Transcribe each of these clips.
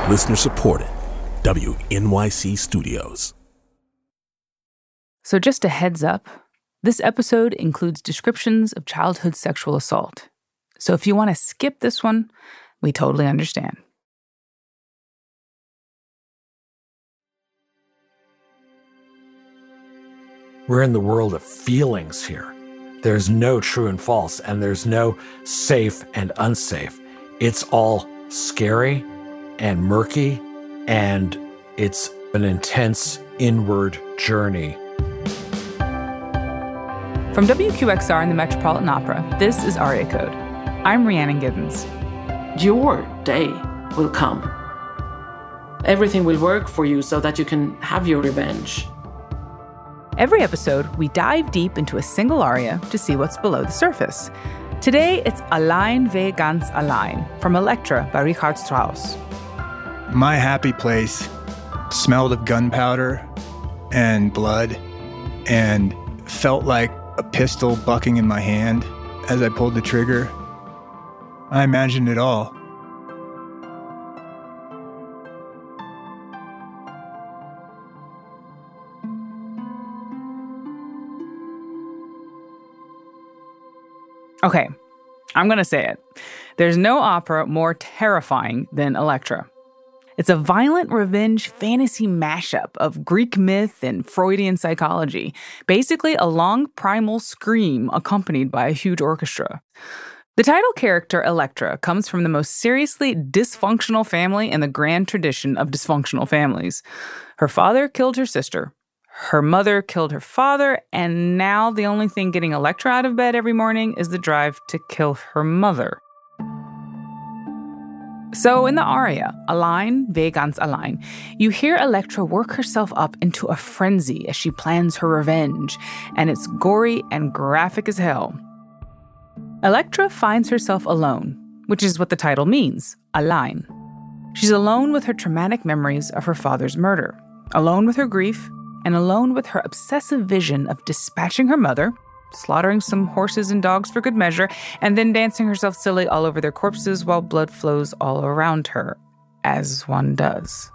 Listener supported. WNYC Studios. So just a heads up, this episode includes descriptions of childhood sexual assault. So if you want to skip this one, we totally understand. We're in the world of feelings here. There's no true and false, and there's no safe and unsafe. It's all scary and murky, and it's an intense inward journey. From WQXR and the Metropolitan Opera, this is Aria Code. I'm Rhiannon Giddens. Your day will come. Everything will work for you so that you can have your revenge. Every episode, we dive deep into a single aria to see what's below the surface. Today, it's Allein wie ganz allein from Elektra by Richard Strauss. My happy place smelled of gunpowder and blood and felt like a pistol bucking in my hand as I pulled the trigger. I imagined it all. Okay, I'm going to say it. There's no opera more terrifying than Elektra. It's a violent revenge fantasy mashup of Greek myth and Freudian psychology, basically a long primal scream accompanied by a huge orchestra. The title character, Elektra, comes from the most seriously dysfunctional family in the grand tradition of dysfunctional families. Her father killed her sister. Her mother killed her father, and now the only thing getting Elektra out of bed every morning is the drive to kill her mother. So in the aria, Allein wie ganz allein, you hear Elektra work herself up into a frenzy as she plans her revenge, and it's gory and graphic as hell. Elektra finds herself alone, which is what the title means, allein. She's alone with her traumatic memories of her father's murder, alone with her grief, and alone with her obsessive vision of dispatching her mother, slaughtering some horses and dogs for good measure, and then dancing herself silly all over their corpses while blood flows all around her, as one does.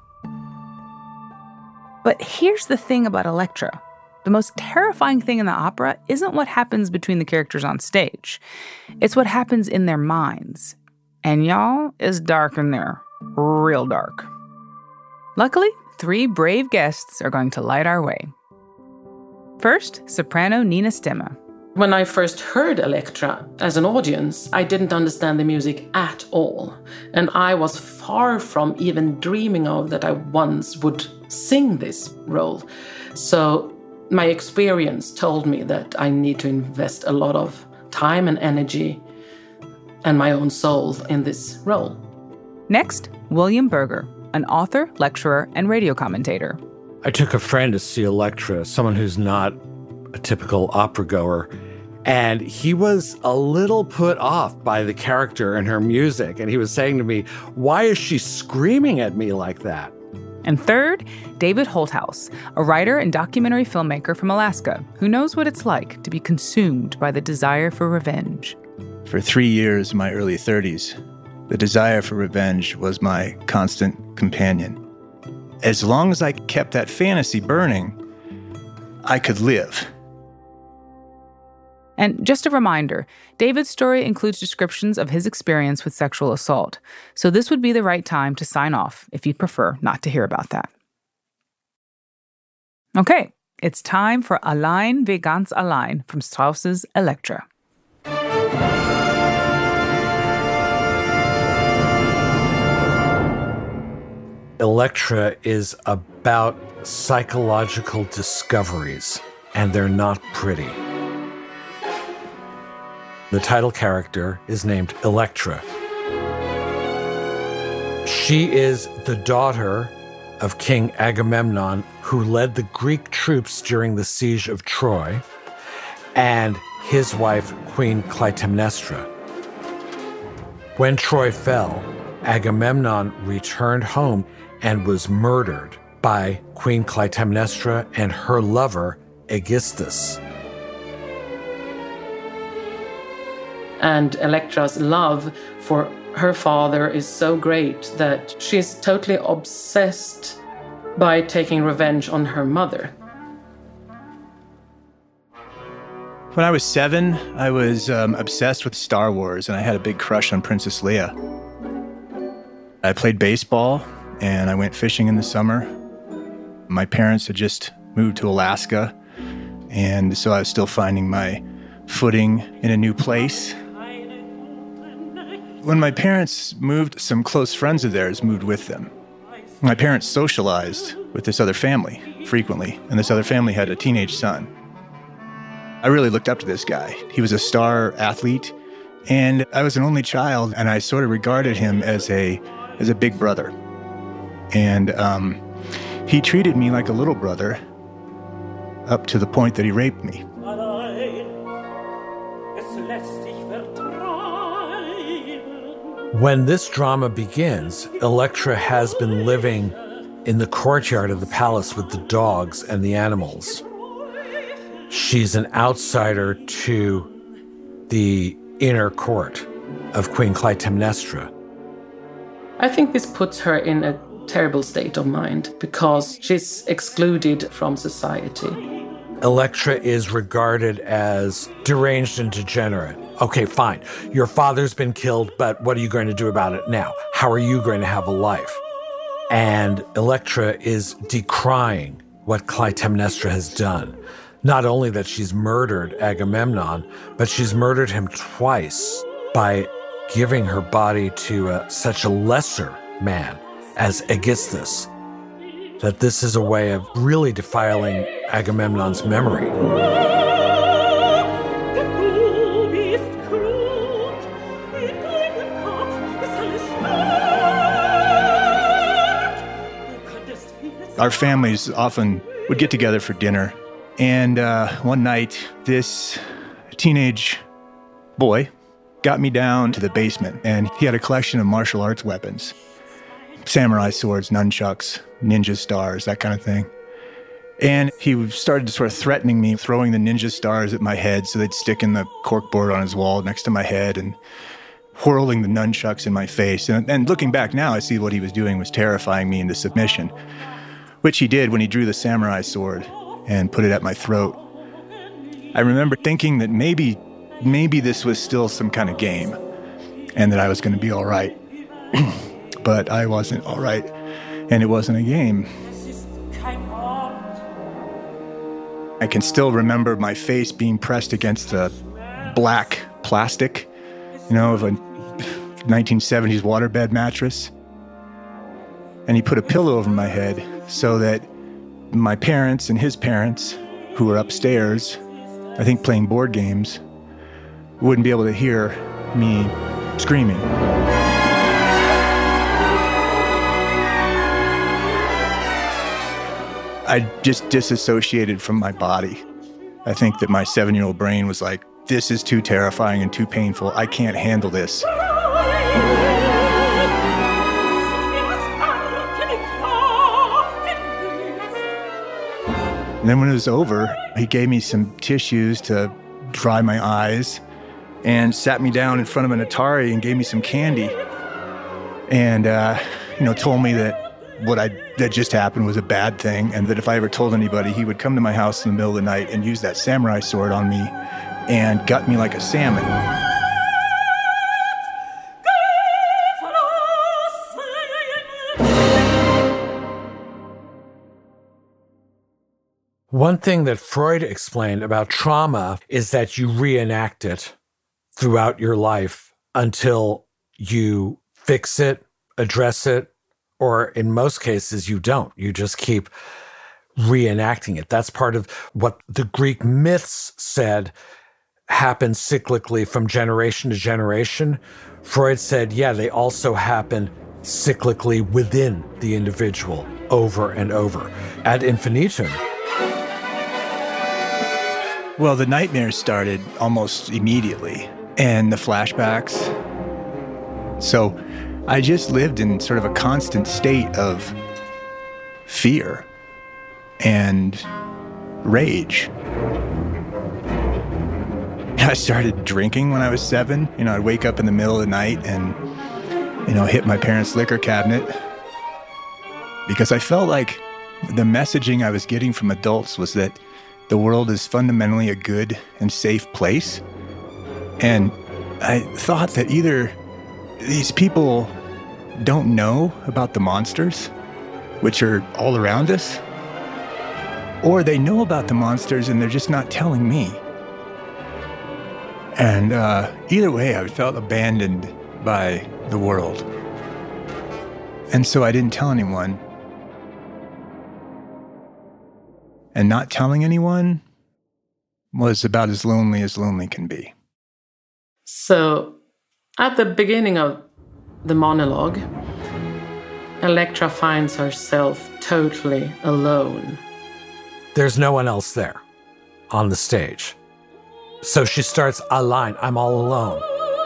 But here's the thing about Elektra. The most terrifying thing in the opera isn't what happens between the characters on stage. It's what happens in their minds. And y'all, it's dark in there. Real dark. Luckily, 3 brave guests are going to light our way. First, soprano Nina Stemme. When I first heard Elektra as an audience, I didn't understand the music at all. And I was far from even dreaming of that I once would sing this role. So my experience told me that I need to invest a lot of time and energy and my own soul in this role. Next, William Berger, an author, lecturer, and radio commentator. I took a friend to see Elektra, someone who's not a typical opera goer, and he was a little put off by the character and her music. And he was saying to me, why is she screaming at me like that? And third, David Holthaus, a writer and documentary filmmaker from Alaska who knows what it's like to be consumed by the desire for revenge. For 3 years in my early 30s, the desire for revenge was my constant companion. As long as I kept that fantasy burning, I could live. And just a reminder, David's story includes descriptions of his experience with sexual assault, so this would be the right time to sign off if you'd prefer not to hear about that. Okay, it's time for Allein wie ganz allein from Strauss's Elektra. Elektra is about psychological discoveries, and they're not pretty. The title character is named Elektra. She is the daughter of King Agamemnon, who led the Greek troops during the siege of Troy, and his wife, Queen Clytemnestra. When Troy fell, Agamemnon returned home and was murdered by Queen Clytemnestra and her lover, Aegisthus. And Elektra's love for her father is so great that she's totally obsessed by taking revenge on her mother. When I was 7, I was obsessed with Star Wars, and I had a big crush on Princess Leia. I played baseball, and I went fishing in the summer. My parents had just moved to Alaska, and so I was still finding my footing in a new place. When my parents moved, some close friends of theirs moved with them. My parents socialized with this other family frequently, and this other family had a teenage son. I really looked up to this guy. He was a star athlete, and I was an only child, and I sort of regarded him as a big brother. And he treated me like a little brother up to the point that he raped me. When this drama begins, Elektra has been living in the courtyard of the palace with the dogs and the animals. She's an outsider to the inner court of Queen Clytemnestra. I think this puts her in a terrible state of mind because she's excluded from society. Elektra is regarded as deranged and degenerate. Okay, fine. Your father's been killed, but what are you going to do about it now? How are you going to have a life? And Elektra is decrying what Clytemnestra has done. Not only that she's murdered Agamemnon, but she's murdered him twice by giving her body to such a lesser man as Aegisthus, that this is a way of really defiling Agamemnon's memory. Our families often would get together for dinner, and one night, this teenage boy got me down to the basement, and he had a collection of martial arts weapons. Samurai swords, nunchucks, ninja stars, that kind of thing. And he started sort of threatening me, throwing the ninja stars at my head so they'd stick in the corkboard on his wall next to my head, and whirling the nunchucks in my face. And looking back now, I see what he was doing was terrifying me into submission, which he did when he drew the samurai sword and put it at my throat. I remember thinking that maybe this was still some kind of game and that I was going to be all right. But I wasn't all right, and it wasn't a game. I can still remember my face being pressed against the black plastic, of a 1970s waterbed mattress. And he put a pillow over my head so that my parents and his parents, who were upstairs, I think playing board games, wouldn't be able to hear me screaming. I just disassociated from my body. I think that my 7-year-old brain was like, this is too terrifying and too painful. I can't handle this. And then when it was over, he gave me some tissues to dry my eyes and sat me down in front of an Atari and gave me some candy. And, told me that that just happened was a bad thing, and that if I ever told anybody, he would come to my house in the middle of the night and use that samurai sword on me and gut me like a salmon. One thing that Freud explained about trauma is that you reenact it throughout your life until you fix it, address it, or in most cases, you don't. You just keep reenacting it. That's part of what the Greek myths said happens cyclically from generation to generation. Freud said, yeah, they also happen cyclically within the individual over and over ad infinitum. Well, the nightmares started almost immediately, and the flashbacks. So I just lived in sort of a constant state of fear and rage. I started drinking when I was 7. I'd wake up in the middle of the night and hit my parents' liquor cabinet, because I felt like the messaging I was getting from adults was that the world is fundamentally a good and safe place. And I thought that either these people don't know about the monsters, which are all around us, or they know about the monsters and they're just not telling me. And either way, I felt abandoned by the world. And so I didn't tell anyone. And not telling anyone was about as lonely can be. So, at the beginning of the monologue, Elektra finds herself totally alone. There's no one else there on the stage. So she starts a line, I'm all alone.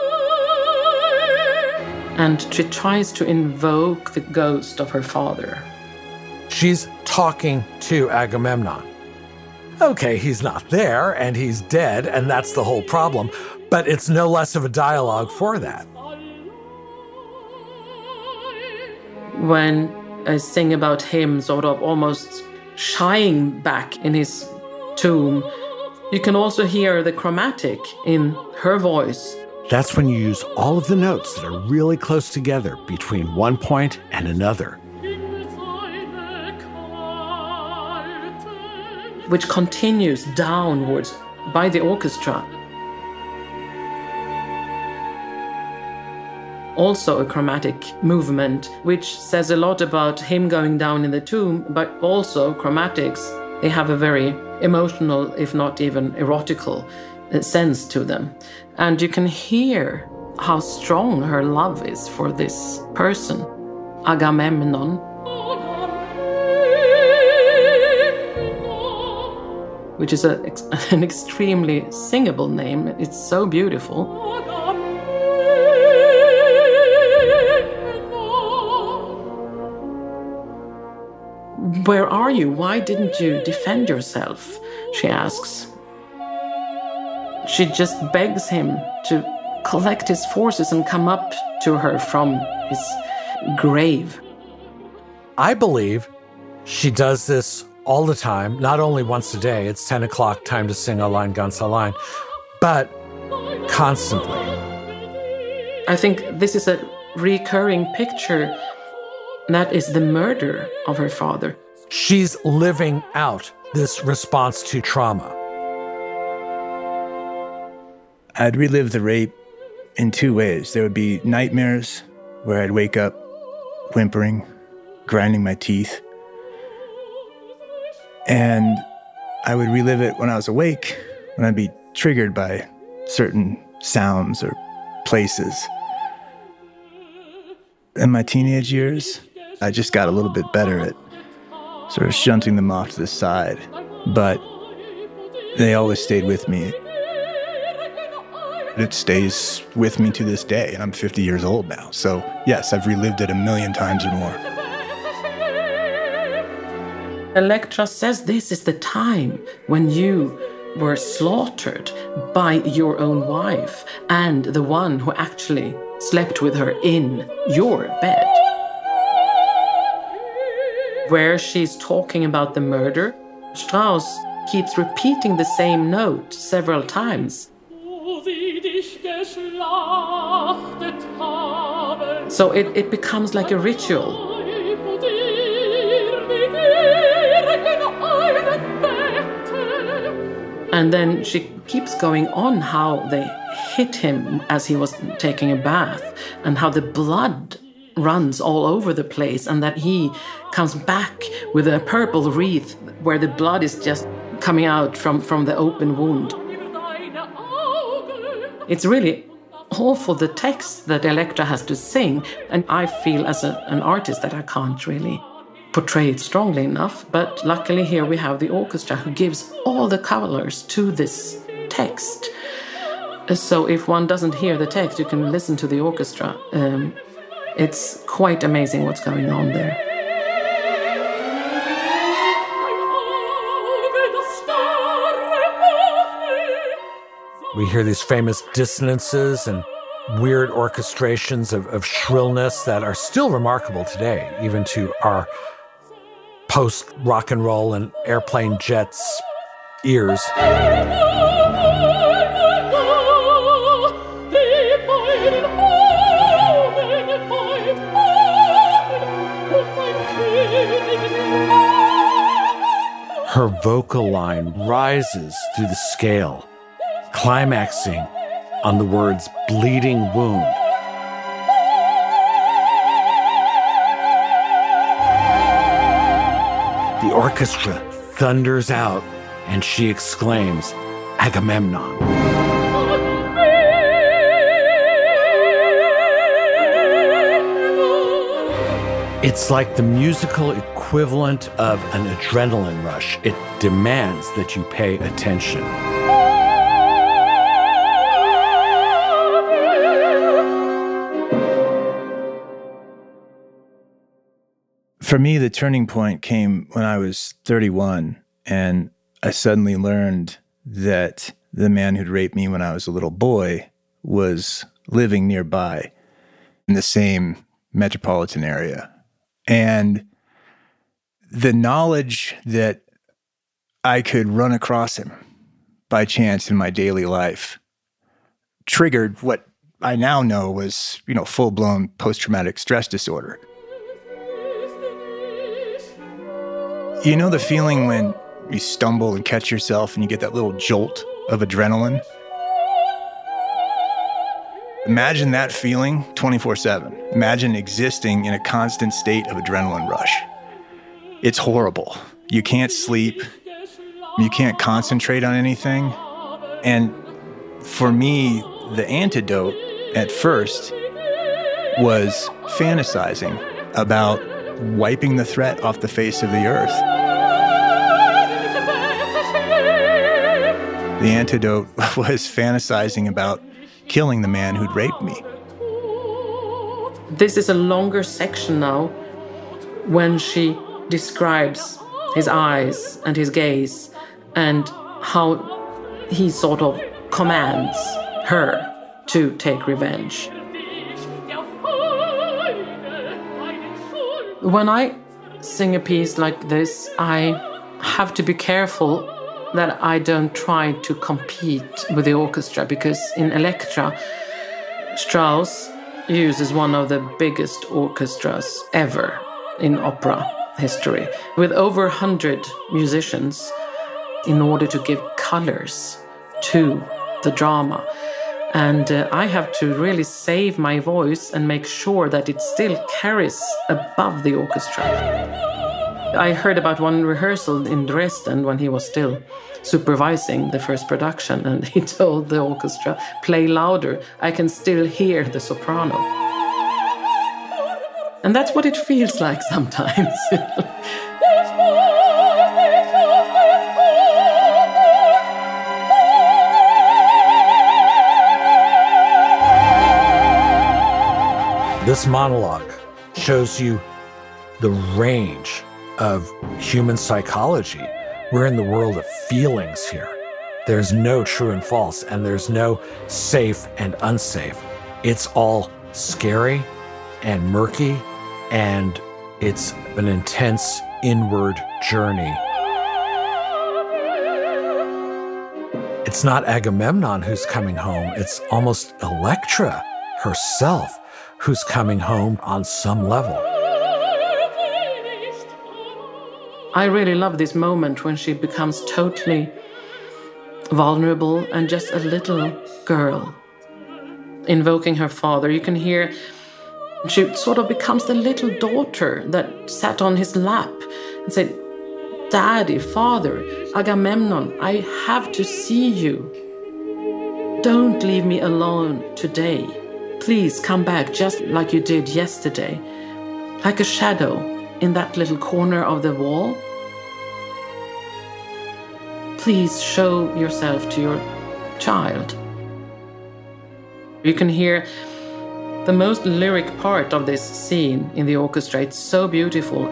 And she tries to invoke the ghost of her father. She's talking to Agamemnon. Okay, he's not there and he's dead, and that's the whole problem, but it's no less of a dialogue for that. When I sing about him sort of almost shying back in his tomb, you can also hear the chromatic in her voice. That's when you use all of the notes that are really close together between one point and another, which continues downwards by the orchestra. Also a chromatic movement, which says a lot about him going down in the tomb, but also chromatics, they have a very emotional, if not even erotical, sense to them. And you can hear how strong her love is for this person, Agamemnon. Which is an extremely singable name. It's so beautiful. Where are you? Why didn't you defend yourself? She asks. She just begs him to collect his forces and come up to her from his grave. I believe she does this all the time, not only once a day, it's 10 o'clock, time to sing Allein, ganz allein, but constantly. I think this is a recurring picture that is the murder of her father. She's living out this response to trauma. I'd relive the rape in two ways. There would be nightmares where I'd wake up whimpering, grinding my teeth. And I would relive it when I was awake, when I'd be triggered by certain sounds or places. In my teenage years, I just got a little bit better at sort of shunting them off to the side, but they always stayed with me. It stays with me to this day, and I'm 50 years old now. So yes, I've relived it 1,000,000 times or more. Elektra says this is the time when you were slaughtered by your own wife and the one who actually slept with her in your bed. Where she's talking about the murder, Strauss keeps repeating the same note several times. So it becomes like a ritual. And then she keeps going on how they hit him as he was taking a bath, and how the blood runs all over the place, and that he comes back with a purple wreath where the blood is just coming out from the open wound. It's really awful, the text that Elektra has to sing, and I feel as an artist that I can't really portray it strongly enough, but luckily here we have the orchestra who gives all the colors to this text. So if one doesn't hear the text, you can listen to the orchestra. It's quite amazing what's going on there. We hear these famous dissonances and weird orchestrations of shrillness that are still remarkable today, even to our post-rock and roll and airplane jets ears. Her vocal line rises through the scale, climaxing on the words bleeding wound. The orchestra thunders out and she exclaims, Agamemnon. It's like the musical equivalent of an adrenaline rush. It demands that you pay attention. For me, the turning point came when I was 31, and I suddenly learned that the man who'd raped me when I was a little boy was living nearby in the same metropolitan area. And the knowledge that I could run across him by chance in my daily life triggered what I now know was, full-blown post-traumatic stress disorder. You know the feeling when you stumble and catch yourself and you get that little jolt of adrenaline? Imagine that feeling 24/7. Imagine existing in a constant state of adrenaline rush. It's horrible. You can't sleep. You can't concentrate on anything. And for me, the antidote at first was fantasizing about wiping the threat off the face of the earth. The antidote was fantasizing about killing the man who'd raped me. This is a longer section now when she describes his eyes and his gaze and how he sort of commands her to take revenge. When I sing a piece like this, I have to be careful that I don't try to compete with the orchestra, because in Elektra, Strauss uses one of the biggest orchestras ever in opera history, with over 100 musicians, in order to give colors to the drama. And I have to really save my voice and make sure that it still carries above the orchestra. I heard about one rehearsal in Dresden when he was still supervising the first production, and he told the orchestra, play louder, I can still hear the soprano. And that's what it feels like sometimes. This monologue shows you the range of human psychology. We're in the world of feelings here. There's no true and false, and there's no safe and unsafe. It's all scary and murky, and it's an intense inward journey. It's not Agamemnon who's coming home. It's almost Elektra herself who's coming home on some level. I really love this moment when she becomes totally vulnerable and just a little girl, invoking her father. You can hear she sort of becomes the little daughter that sat on his lap and said, Daddy, Father, Agamemnon, I have to see you. Don't leave me alone today. Please come back just like you did yesterday, like a shadow in that little corner of the wall. Please show yourself to your child. You can hear the most lyric part of this scene in the orchestra. It's so beautiful.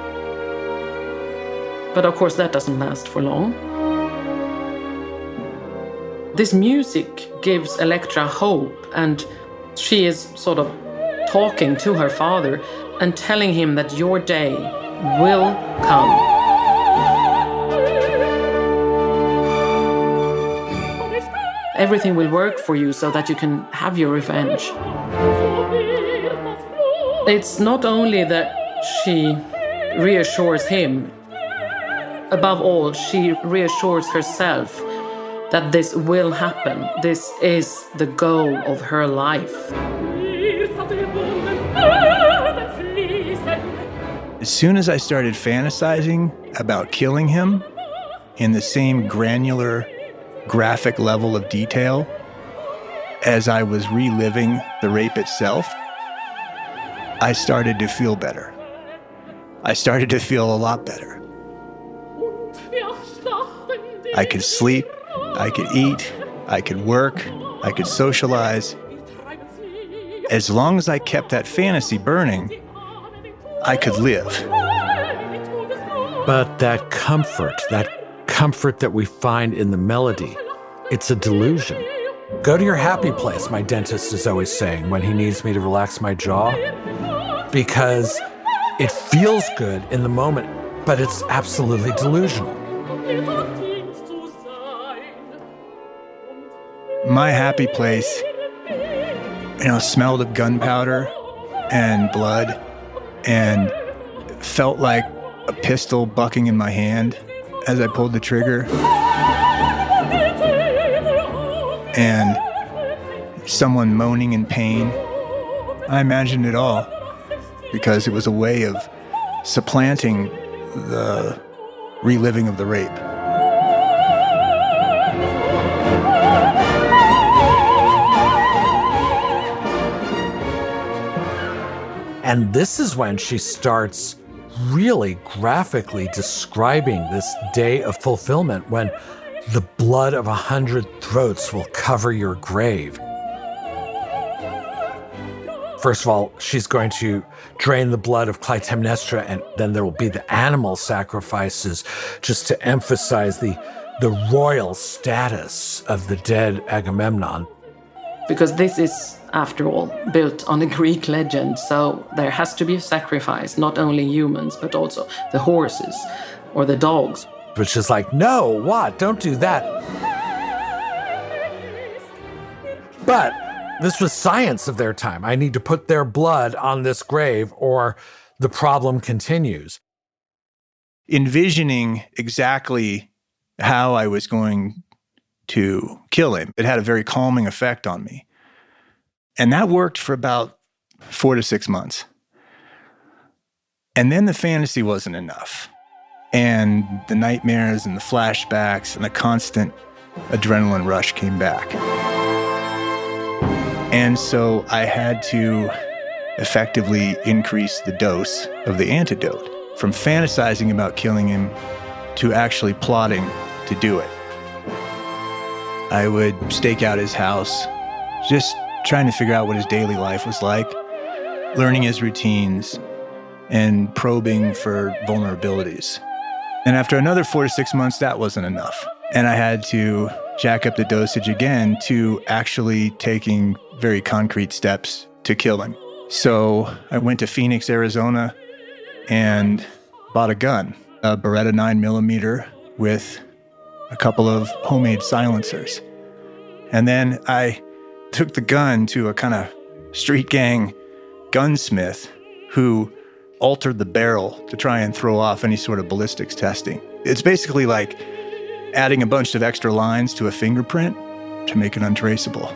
But of course that doesn't last for long. This music gives Elektra hope, and she is sort of talking to her father and telling him that your day will come. Everything will work for you so that you can have your revenge. It's not only that she reassures him, above all, she reassures herself that this will happen. This is the goal of her life. As soon as I started fantasizing about killing him in the same granular, graphic level of detail as I was reliving the rape itself, I started to feel better. I started to feel a lot better. I could sleep, I could eat, I could work, I could socialize. As long as I kept that fantasy burning, I could live. But that comfort that we find in the melody, it's a delusion. Go to your happy place, my dentist is always saying when he needs me to relax my jaw, because it feels good in the moment, but it's absolutely delusional. My happy place, smelled of gunpowder and blood and felt like a pistol bucking in my hand as I pulled the trigger. And someone moaning in pain. I imagined it all because it was a way of supplanting the reliving of the rape. And this is when she starts really graphically describing this day of fulfillment when the blood of 100 throats will cover your grave. First of all, she's going to drain the blood of Clytemnestra, and then there will be the animal sacrifices just to emphasize the royal status of the dead Agamemnon. Because this is, after all, built on a Greek legend, so there has to be a sacrifice, not only humans, but also the horses or the dogs. Which is like, no, what? Don't do that. But this was science of their time. I need to put their blood on this grave or the problem continues. Envisioning exactly how I was going to kill him, it had a very calming effect on me. And that worked for about 4 to 6 months. And then the fantasy wasn't enough. And the nightmares and the flashbacks and the constant adrenaline rush came back. And so I had to effectively increase the dose of the antidote from fantasizing about killing him to actually plotting to do it. I would stake out his house, just trying to figure out what his daily life was like, learning his routines, and probing for vulnerabilities. And after another 4 to 6 months, that wasn't enough. And I had to jack up the dosage again to actually taking very concrete steps to kill him. So I went to Phoenix, Arizona, and bought a gun, a Beretta 9mm with a couple of homemade silencers. And then I took the gun to a kind of street gang gunsmith who altered the barrel to try and throw off any sort of ballistics testing. It's basically like adding a bunch of extra lines to a fingerprint to make it untraceable.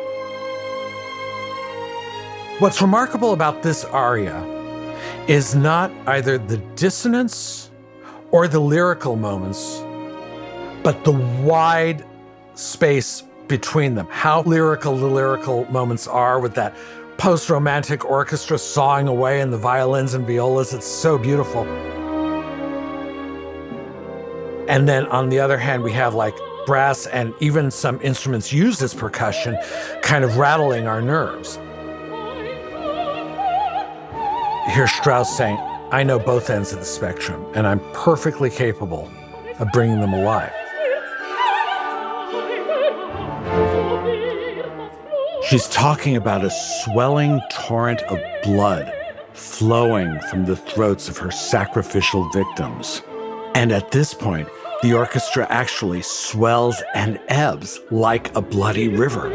What's remarkable about this aria is not either the dissonance or the lyrical moments, but the wide space between them. How lyrical the lyrical moments are with that post-romantic orchestra sawing away and the violins and violas. It's so beautiful. And then on the other hand, we have like brass and even some instruments used as percussion kind of rattling our nerves. Here's Strauss saying, I know both ends of the spectrum, and I'm perfectly capable of bringing them alive. She's talking about a swelling torrent of blood flowing from the throats of her sacrificial victims. And at this point, the orchestra actually swells and ebbs like a bloody river.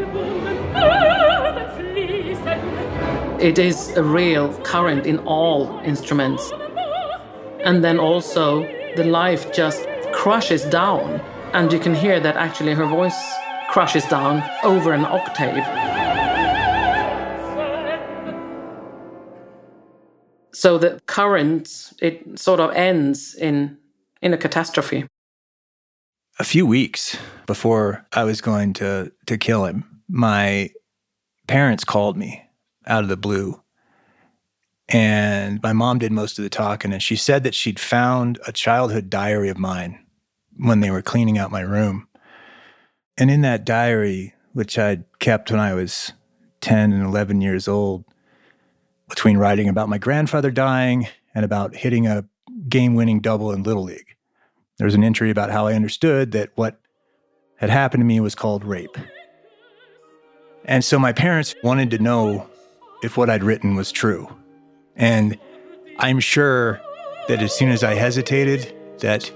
It is a real current in all instruments. And then also, the life just crushes down. And you can hear that actually her voice crushes down over an octave. So the current, it sort of ends in a catastrophe. A few weeks before I was going to kill him, my parents called me out of the blue. And my mom did most of the talking, and she said that she'd found a childhood diary of mine when they were cleaning out my room. And in that diary, which I'd kept when I was 10 and 11 years old, between writing about my grandfather dying and about hitting a game-winning double in Little League, there was an entry about how I understood that what had happened to me was called rape. And so my parents wanted to know if what I'd written was true. And I'm sure that as soon as I hesitated, that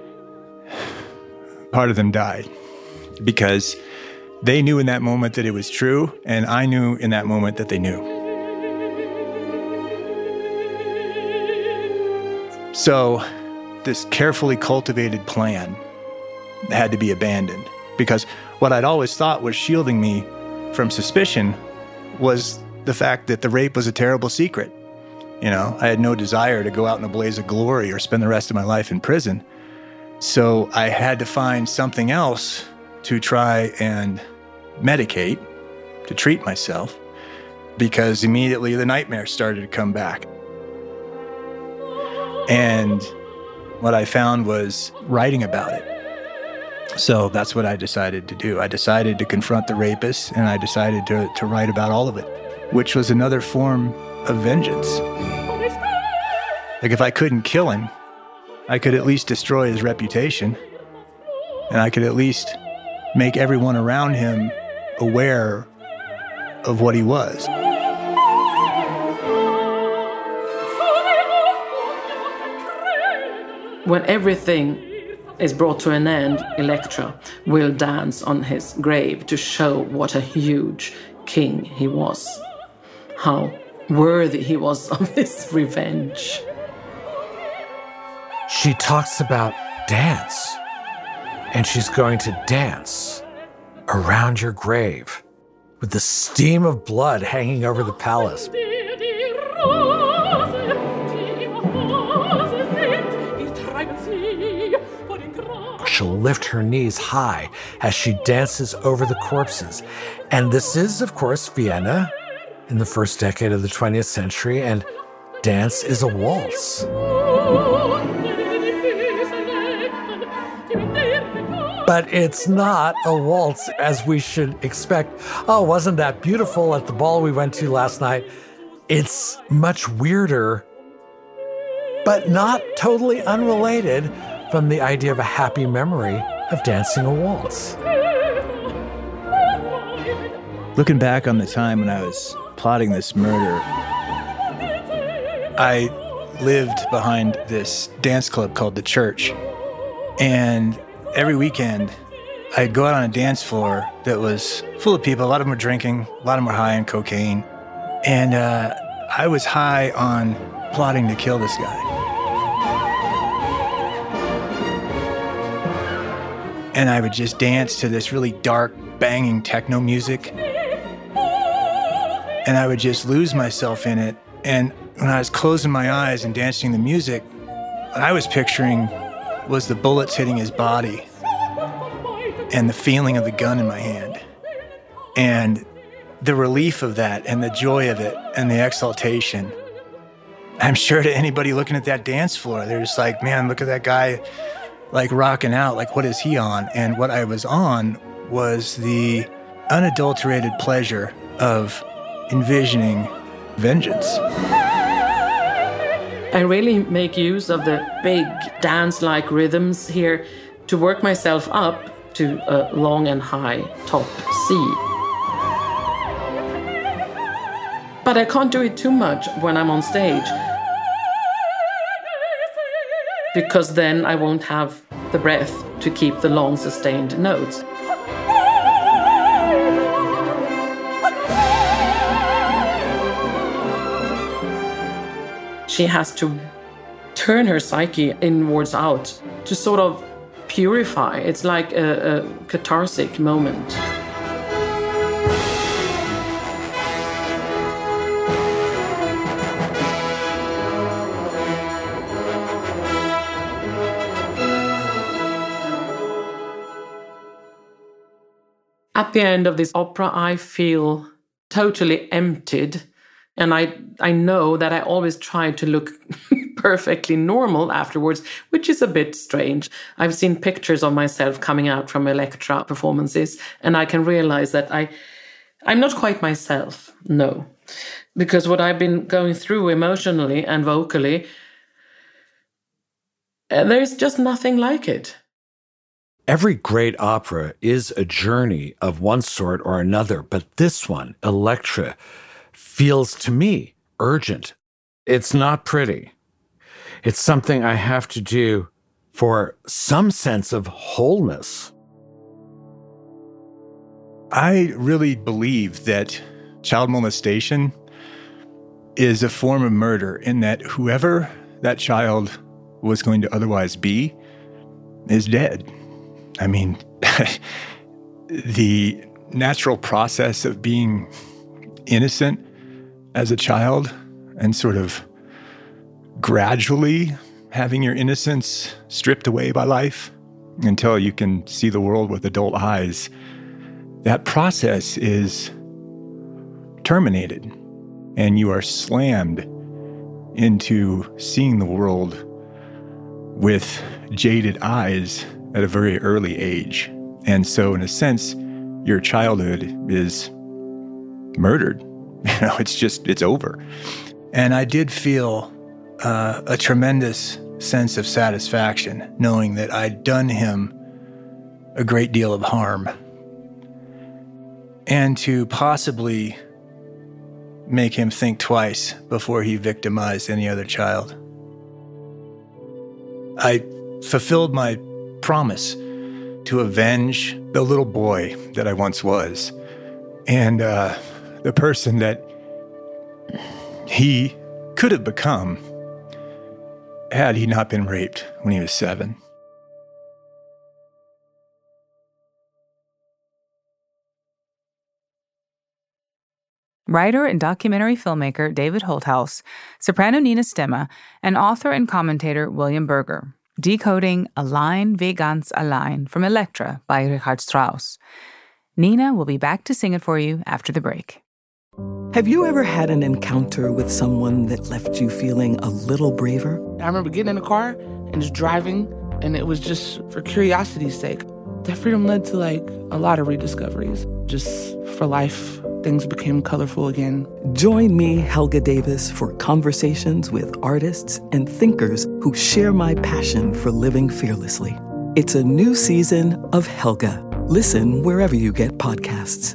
part of them died, because they knew in that moment that it was true, and I knew in that moment that they knew. So this carefully cultivated plan had to be abandoned, because what I'd always thought was shielding me from suspicion was the fact that the rape was a terrible secret. You know, I had no desire to go out in a blaze of glory or spend the rest of my life in prison. So I had to find something else to try and medicate, to treat myself, because immediately the nightmares started to come back. And what I found was writing about it. So that's what I decided to do. I decided to confront the rapist, and I decided to write about all of it, which was another form of vengeance. Like, if I couldn't kill him, I could at least destroy his reputation, and I could at least make everyone around him aware of what he was. When everything is brought to an end, Elektra will dance on his grave to show what a huge king he was, how worthy he was of this revenge. She talks about dance, and she's going to dance around your grave with the steam of blood hanging over the palace. She'll lift her knees high as she dances over the corpses. And this is, of course, Vienna in the first decade of the 20th century, and dance is a waltz. But it's not a waltz as we should expect. Oh, wasn't that beautiful at the ball we went to last night? It's much weirder, but not totally unrelated from the idea of a happy memory of dancing a waltz. Looking back on the time when I was plotting this murder, I lived behind this dance club called The Church. And every weekend, I'd go out on a dance floor that was full of people. A lot of them were drinking, a lot of them were high on cocaine. And I was high on plotting to kill this guy. And I would just dance to this really dark, banging techno music. And I would just lose myself in it. And when I was closing my eyes and dancing the music, what I was picturing was the bullets hitting his body and the feeling of the gun in my hand. And the relief of that and the joy of it and the exaltation. I'm sure to anybody looking at that dance floor, they're just like, man, look at that guy like rocking out, like what is he on? And what I was on was the unadulterated pleasure of envisioning vengeance. I really make use of the big dance-like rhythms here to work myself up to a long and high top C. But I can't do it too much when I'm on stage, because then I won't have the breath to keep the long sustained notes. She has to turn her psyche inwards out to sort of purify. It's like a cathartic moment. At the end of this opera, I feel totally emptied. And I know that I always try to look perfectly normal afterwards, which is a bit strange. I've seen pictures of myself coming out from Elektra performances, and I can realize that I'm not quite myself, no. Because what I've been going through emotionally and vocally, there's just nothing like it. Every great opera is a journey of one sort or another, but this one, Elektra, feels to me urgent. It's not pretty. It's something I have to do for some sense of wholeness. I really believe that child molestation is a form of murder, in that whoever that child was going to otherwise be is dead. I mean, the natural process of being innocent as a child and sort of gradually having your innocence stripped away by life until you can see the world with adult eyes, that process is terminated, and you are slammed into seeing the world with jaded eyes at a very early age. And so, in a sense, your childhood is murdered. It's over. And I did feel a tremendous sense of satisfaction knowing that I'd done him a great deal of harm, and to possibly make him think twice before he victimized any other child. I fulfilled my promise to avenge the little boy that I once was, and the person that he could have become had he not been raped when he was 7. Writer and documentary filmmaker David Holthaus, soprano Nina Stemma, and author and commentator William Berger, decoding Allein wie ganz allein from Elektra by Richard Strauss. Nina will be back to sing it for you after the break. Have you ever had an encounter with someone that left you feeling a little braver? I remember getting in the car and just driving, and it was just for curiosity's sake. That freedom led to a lot of rediscoveries. Just for life, things became colorful again. Join me, Helga Davis, for conversations with artists and thinkers who share my passion for living fearlessly. It's a new season of Helga. Listen wherever you get podcasts.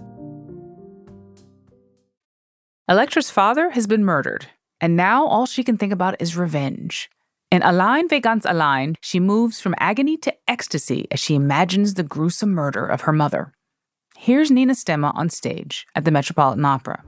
Elektra's father has been murdered, and now all she can think about is revenge. In Allein wie ganz allein, she moves from agony to ecstasy as she imagines the gruesome murder of her mother. Here's Nina Stemma on stage at the Metropolitan Opera.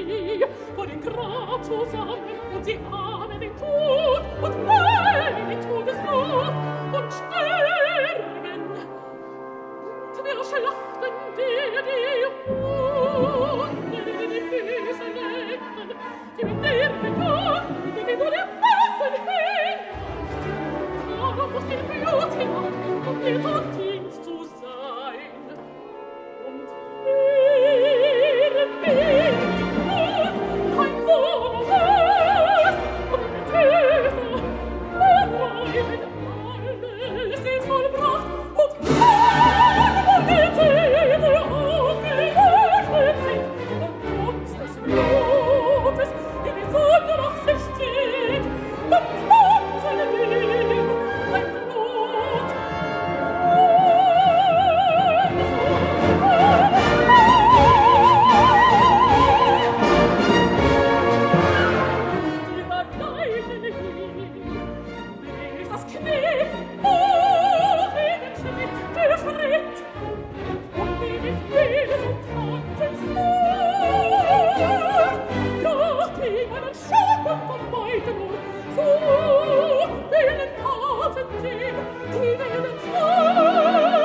sie, vor dem Grab zusammen, und sie ahnen den Tod, und weinen den Todesruf, und sterben. Und wir schlachten die Hunde, die Füße lecken, die mit der Bedacht, die mit nur dem Waffen hängen. Darum muss ihr Blut hinauf, um dir zum Dienst zu sein. Und wer betet, kein Sohn hast, und eine Töter, mit alles ist vollbracht, und wo die Täter aufgeleuchtet sind, und uns des Blutes in die Sonne noch sich zieht, und Totenleben, ein Blut. Die Vergleichen hin, bis das Knie hochheben Schritt für Schritt, und die nicht jedes und tanzen ja, gegen einen Schatten von beiden nur, so denen Taten sehen, die werden sagen,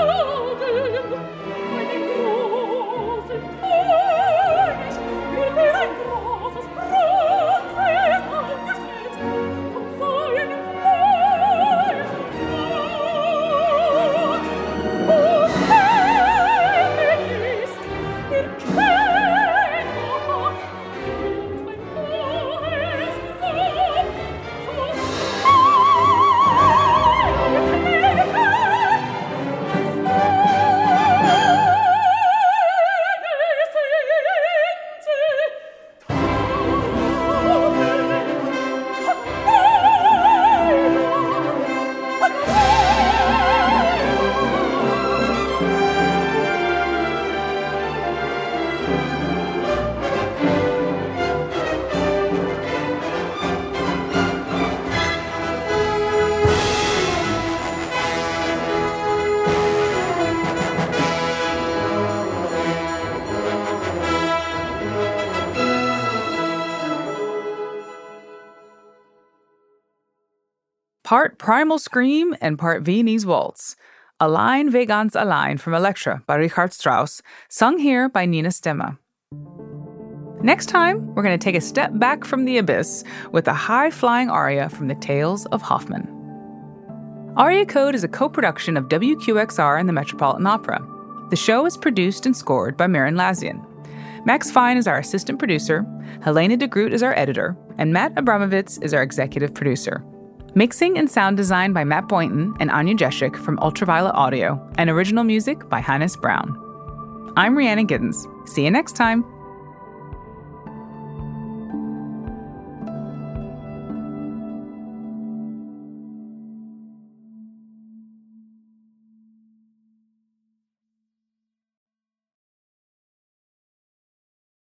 einen großen König wird ein großes Brandfest aufgestellt, von seinem Fleisch und Blut. Und herrlich ist, wir kennen Gott, und ein neues Grab, Part Primal Scream and part Viennese Waltz. Allein wie ganz allein from Elektra by Richard Strauss, sung here by Nina Stemme. Next time, we're going to take a step back from the abyss with a high-flying aria from the Tales of Hoffmann. Aria Code is a co-production of WQXR and the Metropolitan Opera. The show is produced and scored by Marin Lazian. Max Fine is our assistant producer, Helena de Groot is our editor, and Matt Abramovitz is our executive producer. Mixing and sound design by Matt Boynton and Anya Jeshik from Ultraviolet Audio, and original music by Hannes Brown. I'm Rhiannon Giddens. See you next time.